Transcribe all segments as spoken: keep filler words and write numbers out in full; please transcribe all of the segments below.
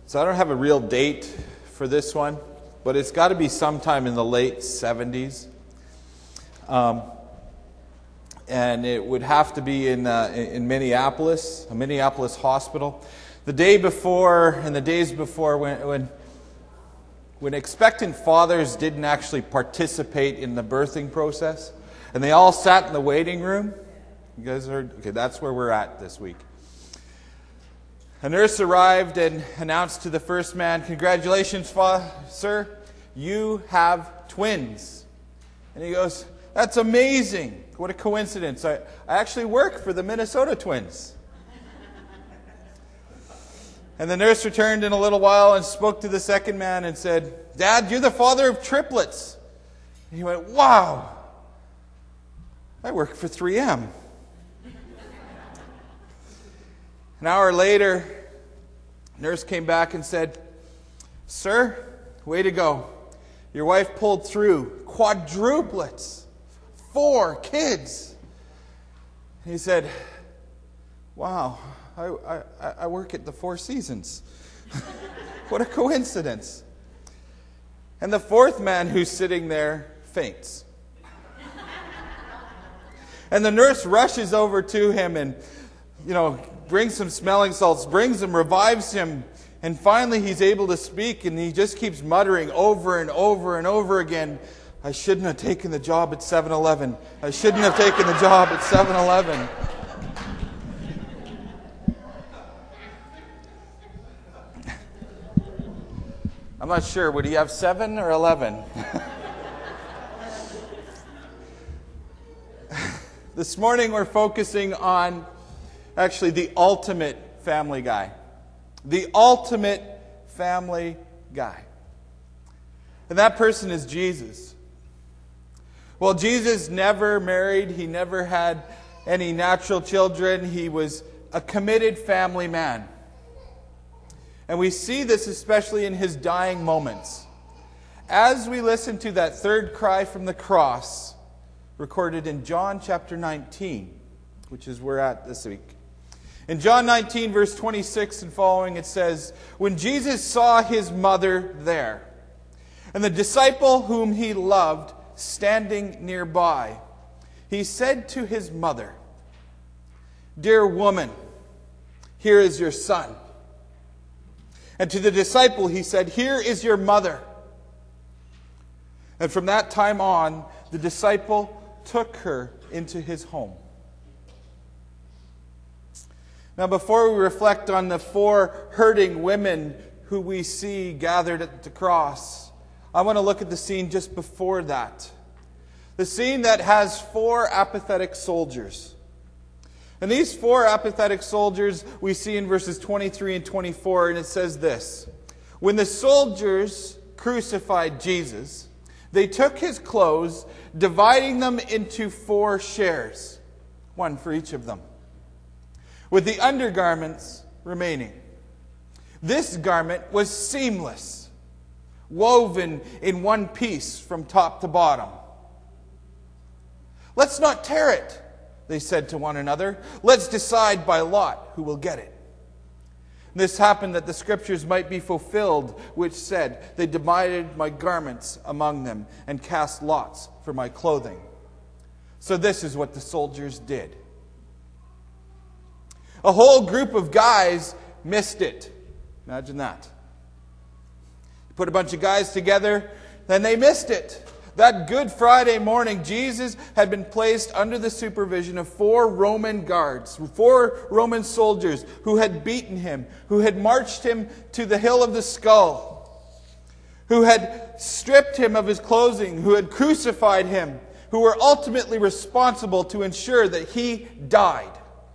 So I don't have a real date for this one, but it's got to be sometime in the late seventies. Um, and it would have to be in uh, in Minneapolis, a Minneapolis hospital. The day before and the days before when, when, when expectant fathers didn't actually participate in the birthing process, and they all sat in the waiting room. You guys heard? Okay, that's where we're at this week. A nurse arrived and announced to the first man, "Congratulations, fa- sir, you have twins." And he goes, "That's amazing. What a coincidence. I, I actually work for the Minnesota Twins." And the nurse returned in a little while and spoke to the second man and said, "Dad, you're the father of triplets." And he went, "Wow, I work for three M. An hour later, nurse came back and said, "Sir, way to go. Your wife pulled through quadruplets, four kids." And he said, "Wow, I, I, I work at the Four Seasons." What a coincidence. And the fourth man who's sitting there faints. And the nurse rushes over to him and, you know, brings some smelling salts, brings him, revives him, and finally he's able to speak, and he just keeps muttering over and over and over again, "I shouldn't have taken the job at seven eleven. I shouldn't have taken the job at seven eleven. I'm not sure, would he have seven or eleven? This morning we're focusing on actually the ultimate family guy. The ultimate family guy. And that person is Jesus. Well, Jesus never married. He never had any natural children. He was a committed family man. And we see this especially in his dying moments. As we listen to that third cry from the cross, recorded in John chapter nineteen, which is where we're at this week. In John nineteen, verse twenty-six and following, it says, "When Jesus saw his mother there, and the disciple whom he loved standing nearby, he said to his mother, 'Dear woman, here is your son.' And to the disciple he said, 'Here is your mother.' And from that time on, the disciple took her into his home." Now, before we reflect on the four hurting women who we see gathered at the cross, I want to look at the scene just before that. The scene that has four apathetic soldiers. And these four apathetic soldiers we see in verses twenty-three and twenty-four, and it says this: "When the soldiers crucified Jesus, they took his clothes, dividing them into four shares, one for each of them, with the undergarments remaining. This garment was seamless, woven in one piece from top to bottom. 'Let's not tear it,' they said to one another. 'Let's decide by lot who will get it.' This happened that the scriptures might be fulfilled, which said, 'They divided my garments among them and cast lots for my clothing.' So this is what the soldiers did. A whole group of guys missed it. Imagine that. Put a bunch of guys together, then they missed it. That Good Friday morning, Jesus had been placed under the supervision of four Roman guards, four Roman soldiers who had beaten him, who had marched him to the hill of the skull, who had stripped him of his clothing, who had crucified him, who were ultimately responsible to ensure that he died.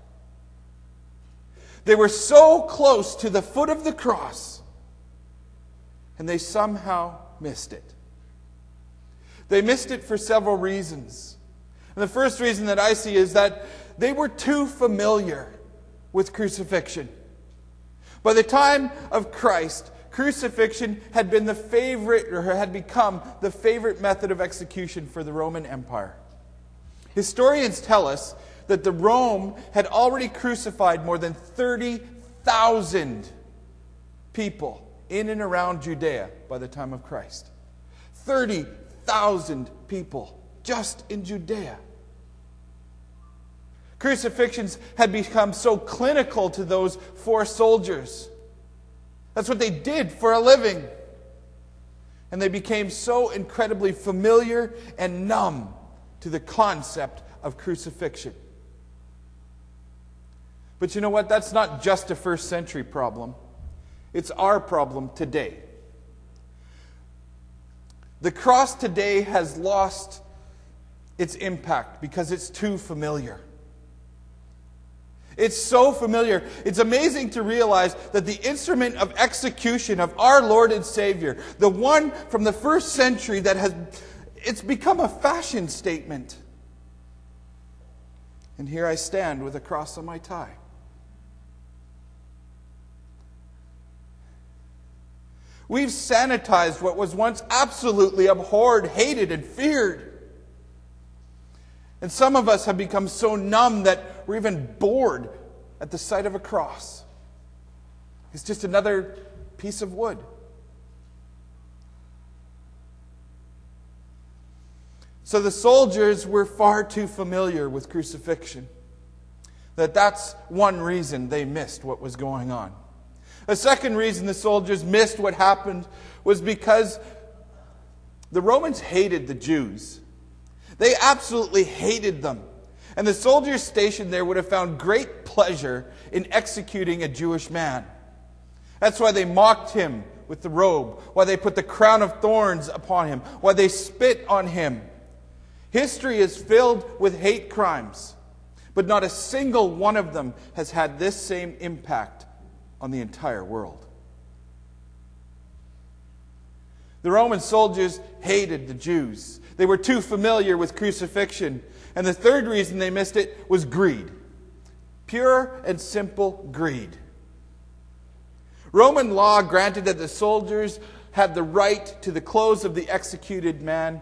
They were so close to the foot of the cross, and they somehow missed it. They missed it for several reasons. And the first reason that I see is that they were too familiar with crucifixion. By the time of Christ, crucifixion had been the favorite, or had become the favorite method of execution for the Roman Empire. Historians tell us that the Rome had already crucified more than thirty thousand people in and around Judea by the time of Christ. thirty thousand people just in Judea. Crucifixions had become so clinical to those four soldiers. That's what they did for a living. And they became so incredibly familiar and numb to the concept of crucifixion. But you know what? That's not just a first century problem. It's our problem today. The cross today has lost its impact because it's too familiar. It's so familiar. It's amazing to realize that the instrument of execution of our Lord and Savior, the one from the first century that has, it's become a fashion statement. And here I stand with a cross on my tie. We've sanitized what was once absolutely abhorred, hated, and feared. And some of us have become so numb that we're even bored at the sight of a cross. It's just another piece of wood. So the soldiers were far too familiar with crucifixion. That that's one reason they missed what was going on. A second reason the soldiers missed what happened was because the Romans hated the Jews. They absolutely hated them. And the soldiers stationed there would have found great pleasure in executing a Jewish man. That's why they mocked him with the robe, why they put the crown of thorns upon him, why they spit on him. History is filled with hate crimes, but not a single one of them has had this same impact on the entire world. The Roman soldiers hated the Jews. They were too familiar with crucifixion. And the third reason they missed it was greed. Pure and simple greed. Roman law granted that the soldiers had the right to the clothes of the executed man.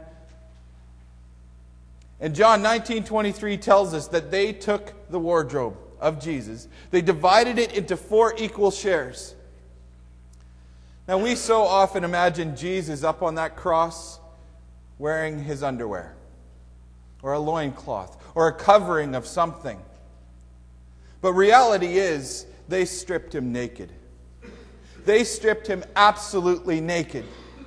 And John nineteen twenty-three tells us that they took the wardrobe of Jesus. They divided it into four equal shares. Now we so often imagine Jesus up on that cross wearing his underwear, or a loincloth, or a covering of something. But reality is, they stripped him naked. They stripped him absolutely naked.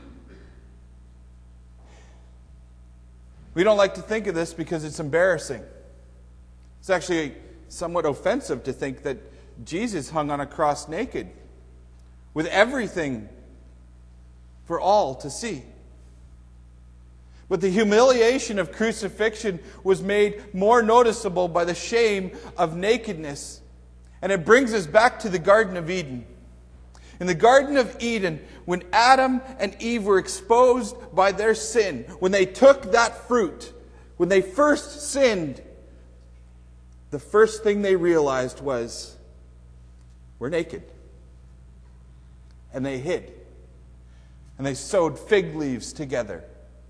We don't like to think of this because it's embarrassing. It's actually somewhat offensive to think that Jesus hung on a cross naked, with everything for all to see. But the humiliation of crucifixion was made more noticeable by the shame of nakedness. And it brings us back to the Garden of Eden. In the Garden of Eden, when Adam and Eve were exposed by their sin, when they took that fruit, when they first sinned, the first thing they realized was, we're naked. And they hid. And they sewed fig leaves together.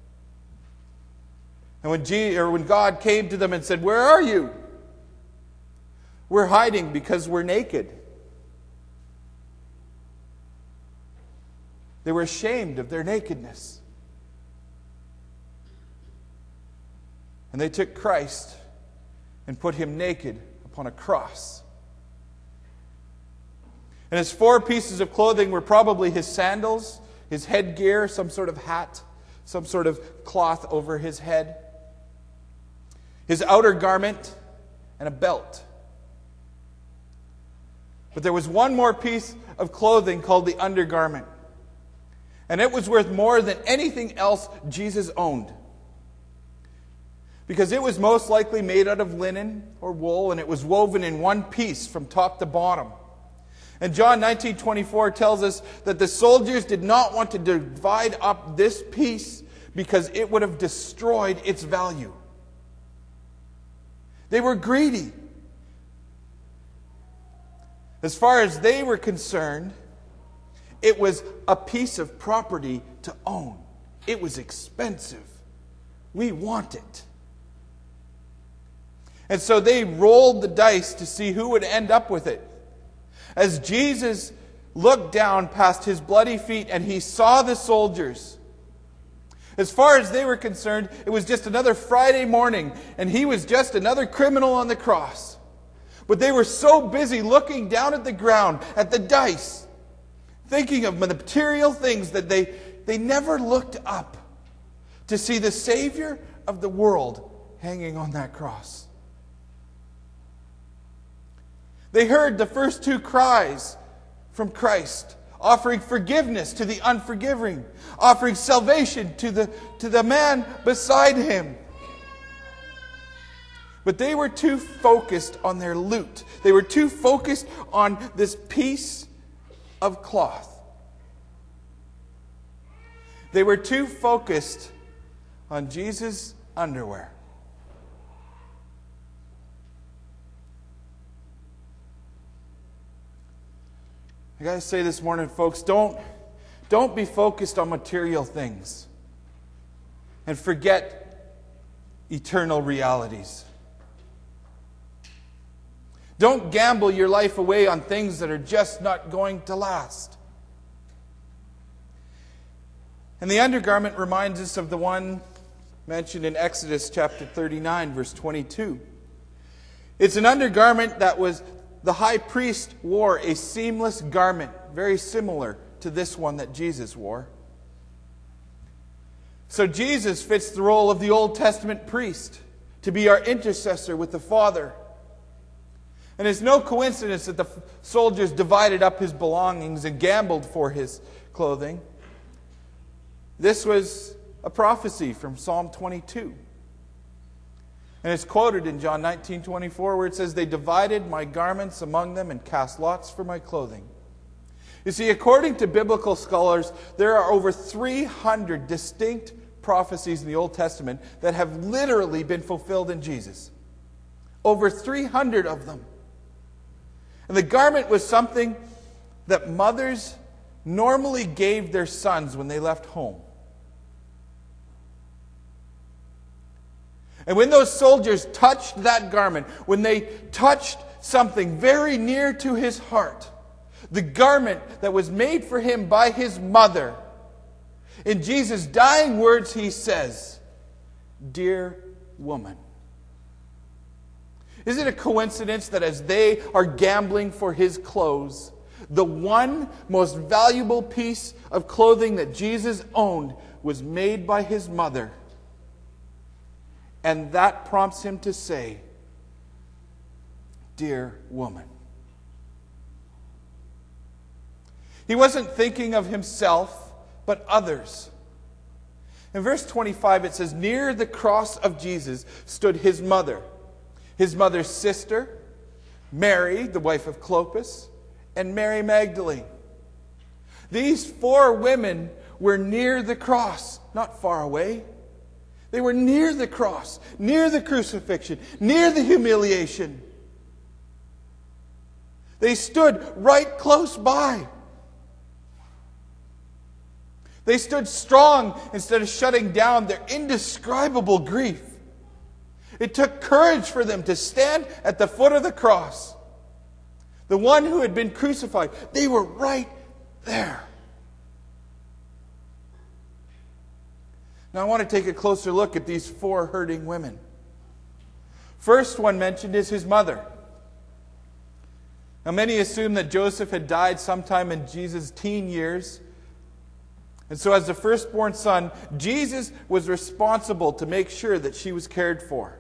And when, G- or when God came to them and said, where are you? We're hiding because we're naked. They were ashamed of their nakedness. And they took Christ and put him naked upon a cross. And his four pieces of clothing were probably his sandals, his headgear, some sort of hat, some sort of cloth over his head, his outer garment, and a belt. But there was one more piece of clothing called the undergarment. And it was worth more than anything else Jesus owned. Because it was most likely made out of linen or wool, and it was woven in one piece from top to bottom. And John nineteen twenty-four tells us that the soldiers did not want to divide up this piece because it would have destroyed its value. They were greedy. As far as they were concerned, it was a piece of property to own. It was expensive. We want it. And so they rolled the dice to see who would end up with it. As Jesus looked down past his bloody feet and he saw the soldiers. As far as they were concerned, it was just another Friday morning, and he was just another criminal on the cross. But they were so busy looking down at the ground, at the dice, thinking of the material things, that they, they never looked up to see the Savior of the world hanging on that cross. They heard the first two cries from Christ, offering forgiveness to the unforgiving, offering salvation to the, to the man beside him. But they were too focused on their loot. They were too focused on this piece of cloth. They were too focused on Jesus' underwear. I got to say this morning, folks, don't, don't be focused on material things and forget eternal realities. Don't gamble your life away on things that are just not going to last. And the undergarment reminds us of the one mentioned in Exodus chapter thirty-nine, verse twenty-two. It's an undergarment that was, the high priest wore a seamless garment, very similar to this one that Jesus wore. So Jesus fits the role of the Old Testament priest, to be our intercessor with the Father. And it's no coincidence that the soldiers divided up his belongings and gambled for his clothing. This was a prophecy from Psalm twenty-two. And it's quoted in John nineteen twenty-four, where it says, "They divided my garments among them and cast lots for my clothing." You see, according to biblical scholars, there are over three hundred distinct prophecies in the Old Testament that have literally been fulfilled in Jesus. Over three hundred of them. And the garment was something that mothers normally gave their sons when they left home. And when those soldiers touched that garment, when they touched something very near to his heart, the garment that was made for him by his mother, in Jesus' dying words he says, "Dear woman." Is it a coincidence that as they are gambling for his clothes, the one most valuable piece of clothing that Jesus owned was made by his mother? And that prompts him to say, "Dear woman." He wasn't thinking of himself, but others. In verse twenty-five it says, "Near the cross of Jesus stood his mother, his mother's sister, Mary, the wife of Clopas, and Mary Magdalene." These four women were near the cross, not far away. They were near the cross, near the crucifixion, near the humiliation. They stood right close by. They stood strong instead of shutting down their indescribable grief. It took courage for them to stand at the foot of the cross. The one who had been crucified, they were right there. Now I want to take a closer look at these four hurting women. First one mentioned is his mother. Now many assume that Joseph had died sometime in Jesus' teen years. And so as the firstborn son, Jesus was responsible to make sure that she was cared for.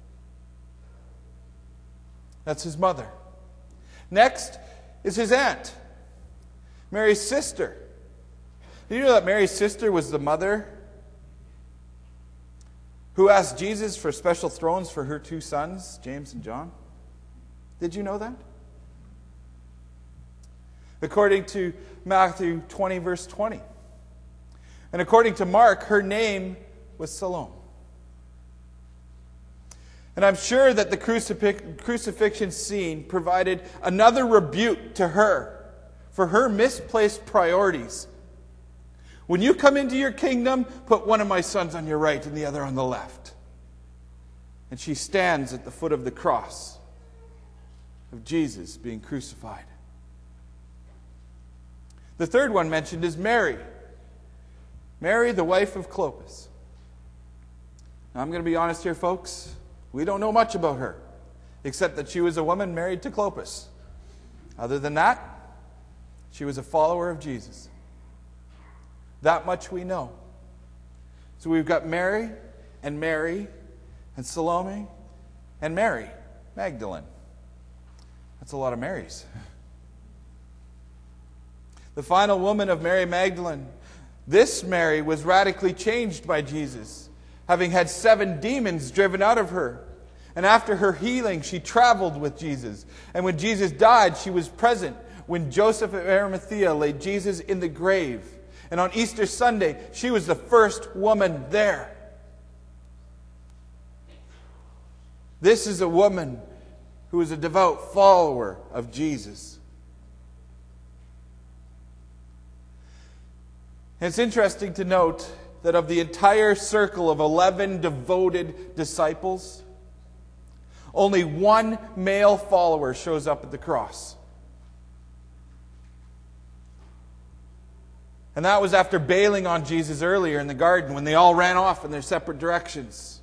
That's his mother. Next is his aunt, Mary's sister. Did you know that Mary's sister was the mother who asked Jesus for special thrones for her two sons, James and John? Did you know that? According to Matthew twenty, verse twenty. And according to Mark, her name was Salome. And I'm sure that the crucifix- crucifixion scene provided another rebuke to her for her misplaced priorities. When you come into your kingdom, put one of my sons on your right and the other on the left. And she stands at the foot of the cross of Jesus being crucified. The third one mentioned is Mary. Mary, the wife of Clopas. Now, I'm going to be honest here, folks. We don't know much about her, except that she was a woman married to Clopas. Other than that, she was a follower of Jesus. That much we know. So we've got Mary and Mary and Salome and Mary Magdalene. That's a lot of Marys. The final woman of Mary Magdalene. This Mary was radically changed by Jesus, having had seven demons driven out of her. And after her healing, she traveled with Jesus. And when Jesus died, she was present when Joseph of Arimathea laid Jesus in the grave. And on Easter Sunday, she was the first woman there. This is a woman who is a devout follower of Jesus. And it's interesting to note that of the entire circle of eleven devoted disciples, only one male follower shows up at the cross. And that was after bailing on Jesus earlier in the garden when they all ran off in their separate directions.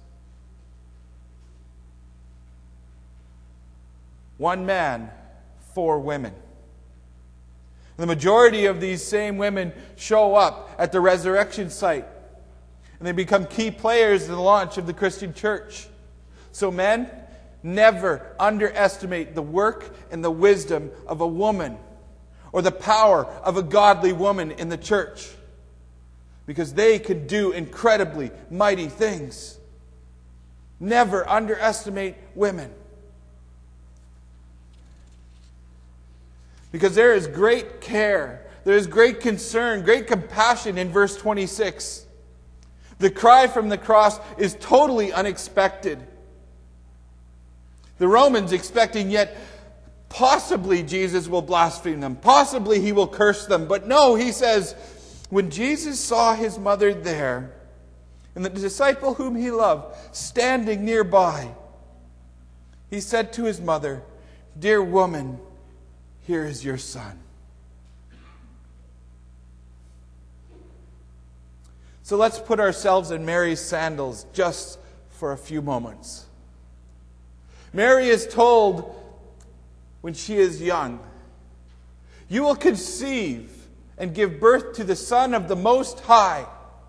One man, four women. The majority of these same women show up at the resurrection site. And they become key players in the launch of the Christian church. So men, never underestimate the work and the wisdom of a woman or the power of a godly woman in the church. Because they can do incredibly mighty things. Never underestimate women. Because there is great care, there is great concern, great compassion in verse twenty-six. The cry from the cross is totally unexpected. The Romans expecting yet possibly Jesus will blaspheme them, possibly he will curse them. But no, he says, when Jesus saw his mother there, and the disciple whom he loved standing nearby, he said to his mother, "Dear woman, here is your son." So let's put ourselves in Mary's sandals just for a few moments. Mary is told when she is young, "You will conceive and give birth to the Son of the Most High."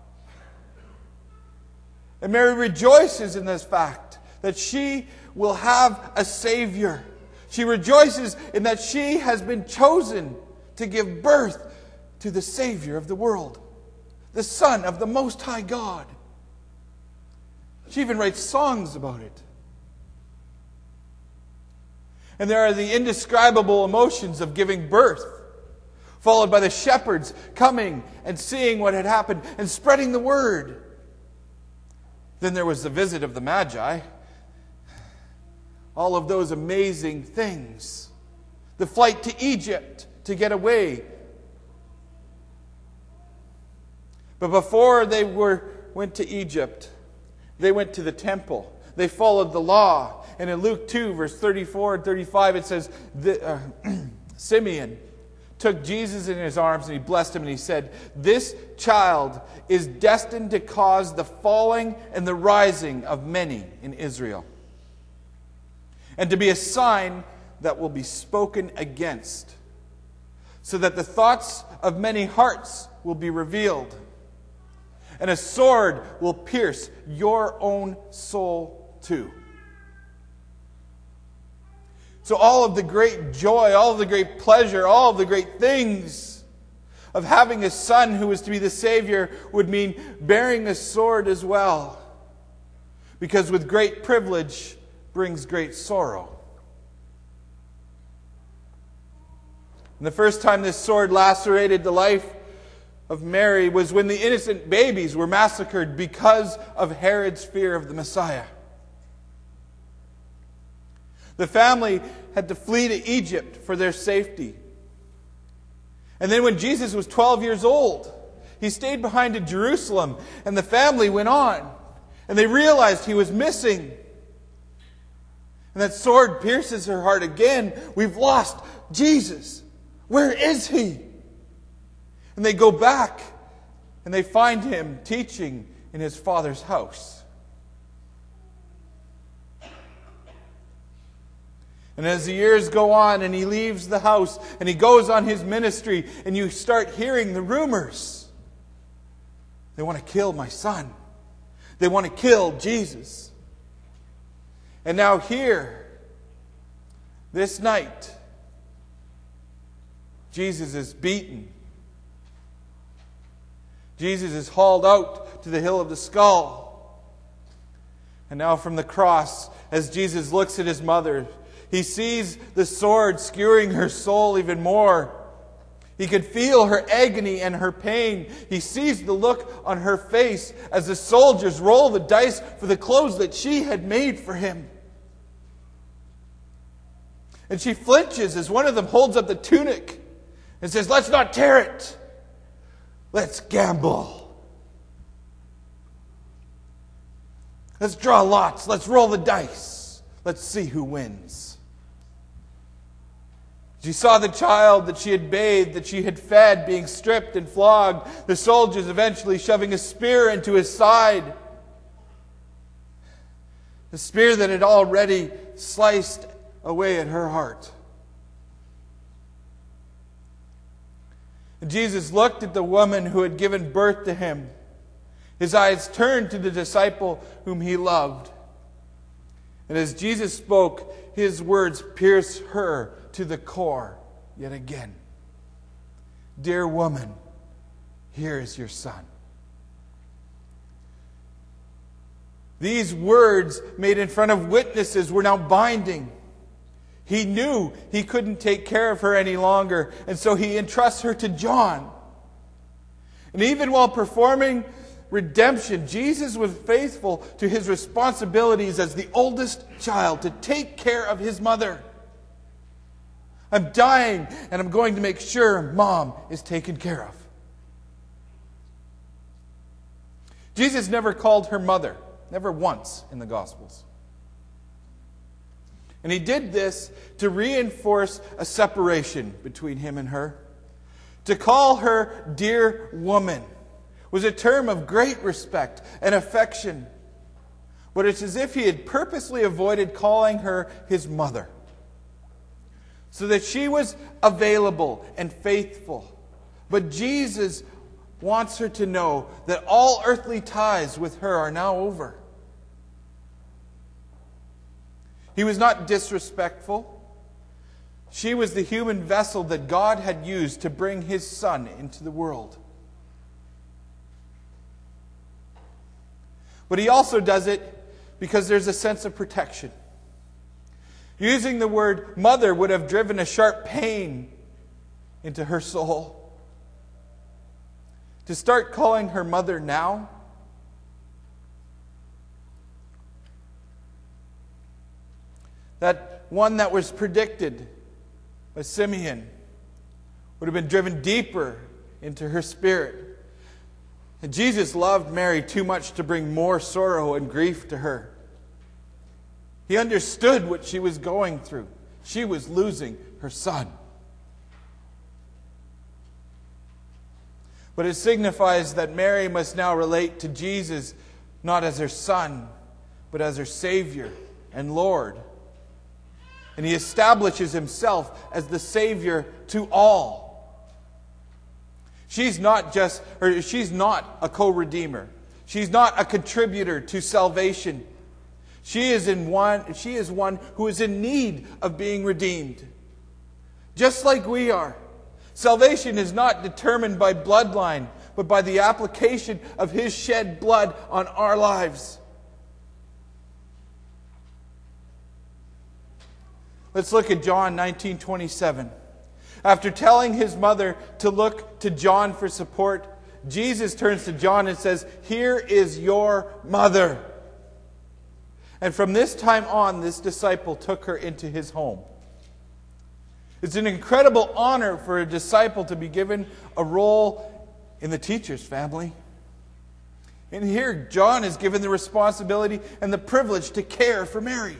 And Mary rejoices in this fact that she will have a Savior. She rejoices in that she has been chosen to give birth to the Savior of the world, the Son of the Most High God. She even writes songs about it. And there are the indescribable emotions of giving birth, followed by the shepherds coming and seeing what had happened and spreading the word. Then there was the visit of the Magi. All of those amazing things. The flight to Egypt to get away. But before they were went to Egypt, they went to the temple. They followed the law. And in Luke two, verse thirty-four and thirty-five, it says, the, uh, Simeon took Jesus in his arms and he blessed him and he said, "This child is destined to cause the falling and the rising of many in Israel, and to be a sign that will be spoken against, so that the thoughts of many hearts will be revealed. And a sword will pierce your own soul too." So all of the great joy, all of the great pleasure, all of the great things of having a son who was to be the Savior would mean bearing a sword as well. Because with great privilege brings great sorrow. And the first time this sword lacerated the life of Mary was when the innocent babies were massacred because of Herod's fear of the Messiah. The family had to flee to Egypt for their safety. And then when Jesus was twelve years old, he stayed behind in Jerusalem, and the family went on. And they realized he was missing. And that sword pierces her heart again. We've lost Jesus. Where is he? And they go back and they find him teaching in his father's house. And as the years go on and he leaves the house and he goes on his ministry, and you start hearing the rumors. They want to kill my son. They want to kill Jesus. And now here, this night, Jesus is beaten. Jesus is hauled out to the hill of the skull. And now from the cross, as Jesus looks at his mother, he sees the sword skewering her soul even more. He could feel her agony and her pain. He sees the look on her face as the soldiers roll the dice for the clothes that she had made for him. And she flinches as one of them holds up the tunic and says, "Let's not tear it. Let's gamble. Let's draw lots. Let's roll the dice. Let's see who wins." She saw the child that she had bathed, that she had fed, being stripped and flogged. The soldiers eventually shoving a spear into his side. The spear that had already sliced away at her heart. And Jesus looked at the woman who had given birth to him. His eyes turned to the disciple whom he loved. And as Jesus spoke, his words pierced her to the core yet again. "Dear woman, here is your son." These words made in front of witnesses were now binding. He knew he couldn't take care of her any longer, and so he entrusts her to John. And even while performing redemption, Jesus was faithful to his responsibilities as the oldest child to take care of his mother. "I'm dying, and I'm going to make sure Mom is taken care of." Jesus never called her mother, never once in the Gospels. And he did this to reinforce a separation between him and her. To call her "dear woman" was a term of great respect and affection. But it's as if he had purposely avoided calling her his mother, so that she was available and faithful. But Jesus wants her to know that all earthly ties with her are now over. He was not disrespectful. She was the human vessel that God had used to bring his Son into the world. But he also does it because there's a sense of protection. Using the word mother would have driven a sharp pain into her soul. To start calling her mother now, that one that was predicted by Simeon would have been driven deeper into her spirit. And Jesus loved Mary too much to bring more sorrow and grief to her. He understood what she was going through. She was losing her son. But it signifies that Mary must now relate to Jesus not as her son, but as her Savior and Lord. And he establishes himself as the Savior to all. She's not just, or she's not a co-redeemer. She's not a contributor to salvation. She is in one, she is one who is in need of being redeemed. Just like we are. Salvation is not determined by bloodline, but by the application of his shed blood on our lives. Let's look at John nineteen twenty-seven. After telling his mother to look to John for support, Jesus turns to John and says, "Here is your mother." And from this time on, this disciple took her into his home. It's an incredible honor for a disciple to be given a role in the teacher's family. And here, John is given the responsibility and the privilege to care for Mary.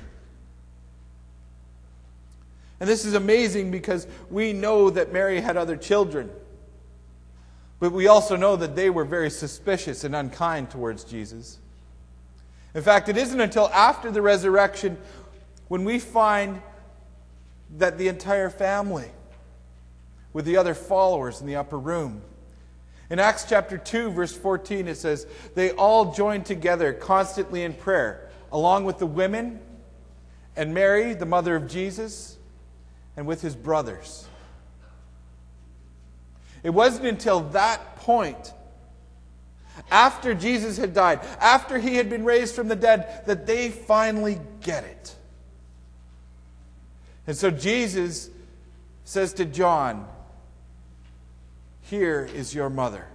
And this is amazing because we know that Mary had other children. But we also know that they were very suspicious and unkind towards Jesus. In fact, it isn't until after the resurrection when we find that the entire family, with the other followers in the upper room. In Acts chapter two, verse fourteen, it says, they all joined together constantly in prayer, along with the women and Mary, the mother of Jesus, and with his brothers. It wasn't until that point, after Jesus had died, after he had been raised from the dead, that they finally get it. And so Jesus says to John, here is your mother.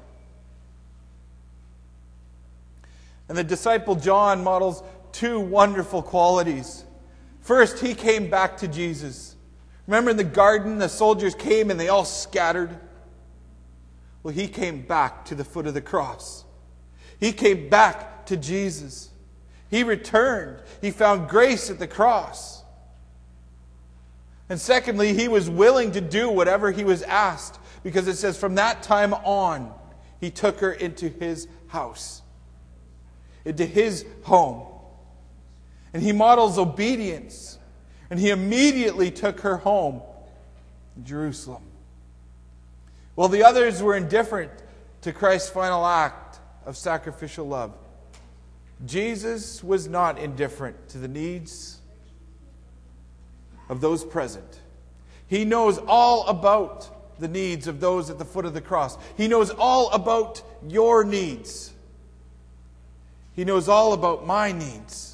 And the disciple John models two wonderful qualities. First, he came back to Jesus. Remember in the garden, the soldiers came and they all scattered? Well, he came back to the foot of the cross. He came back to Jesus. He returned. He found grace at the cross. And secondly, he was willing to do whatever he was asked, because it says from that time on, he took her into his house, into his home. And he models obedience. And he immediately took her home to Jerusalem. While the others were indifferent to Christ's final act of sacrificial love, Jesus was not indifferent to the needs of those present. He knows all about the needs of those at the foot of the cross. He knows all about your needs. He knows all about my needs.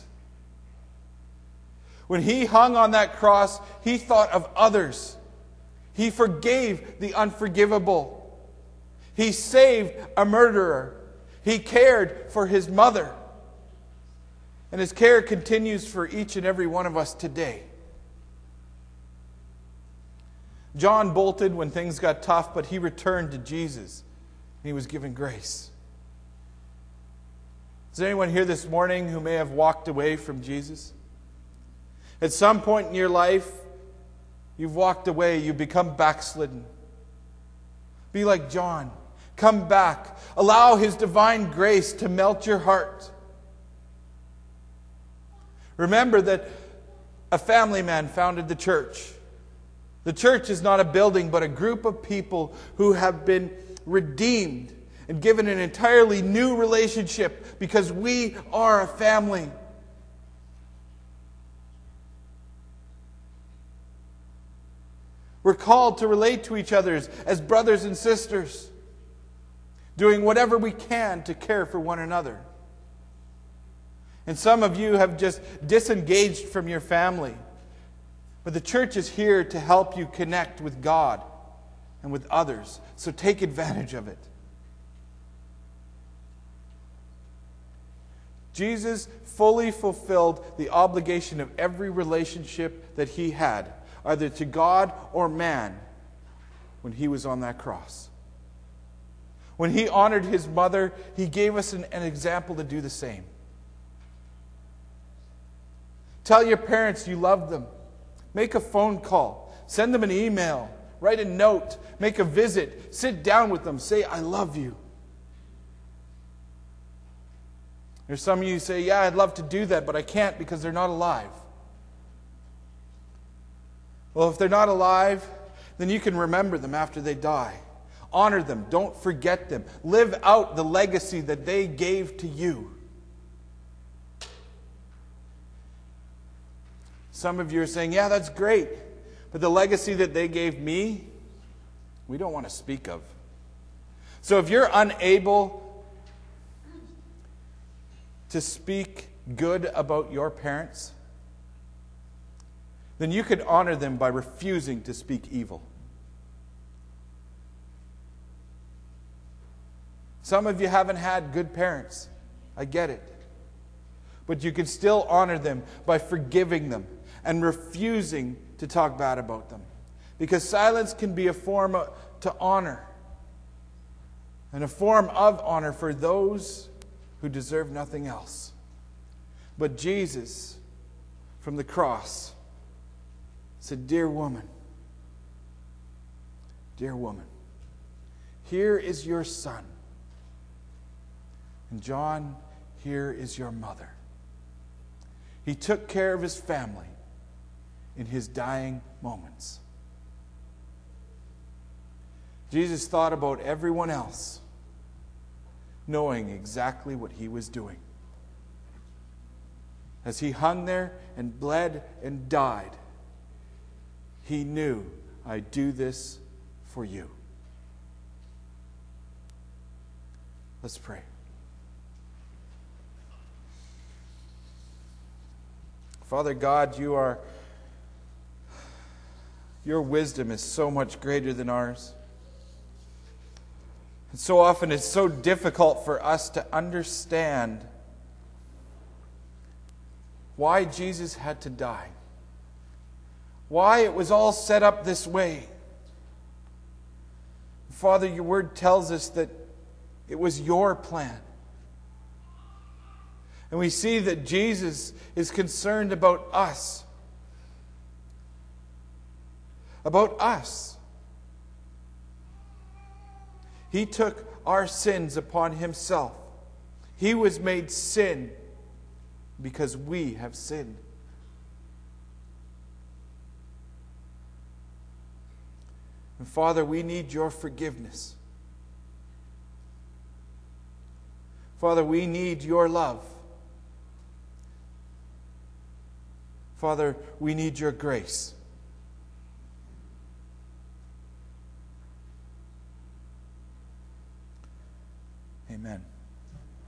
When he hung on that cross, he thought of others. He forgave the unforgivable. He saved a murderer. He cared for his mother. And his care continues for each and every one of us today. John bolted when things got tough, but he returned to Jesus. And he was given grace. Is there anyone here this morning who may have walked away from Jesus? At some point in your life, you've walked away, you've become backslidden. Be like John. Come back. Allow his divine grace to melt your heart. Remember that a family man founded the church. The church is not a building, but a group of people who have been redeemed and given an entirely new relationship because we are a family. We're called to relate to each other as brothers and sisters, doing whatever we can to care for one another. And some of you have just disengaged from your family. But the church is here to help you connect with God and with others. So take advantage of it. Jesus fully fulfilled the obligation of every relationship that he had, either to God or man, when he was on that cross. When he honored his mother, he gave us an, an example to do the same. Tell your parents you love them. Make a phone call. Send them an email. Write a note. Make a visit. Sit down with them. Say, I love you. There's some of you who say, yeah, I'd love to do that, but I can't because they're not alive. Well, if they're not alive, then you can remember them after they die. Honor them. Don't forget them. Live out the legacy that they gave to you. Some of you are saying, yeah, that's great. But the legacy that they gave me, we don't want to speak of. So if you're unable to speak good about your parents, then you can honor them by refusing to speak evil. Some of you haven't had good parents. I get it. But you can still honor them by forgiving them and refusing to talk bad about them. Because silence can be a form of, to honor. And a form of honor for those who deserve nothing else. But Jesus, from the cross, said, Dear woman, dear woman, here is your son. And John, here is your mother. He took care of his family in his dying moments. Jesus thought about everyone else, knowing exactly what he was doing. As he hung there and bled and died, he knew, I do this for you. Let's pray. Father God, you are, your wisdom is so much greater than ours. And so often it's so difficult for us to understand why Jesus had to die. Why it was all set up this way. Father, your word tells us that it was your plan. And we see that Jesus is concerned about us. About us. He took our sins upon himself. He was made sin because we have sinned. And Father, we need your forgiveness. Father, we need your love. Father, we need your grace.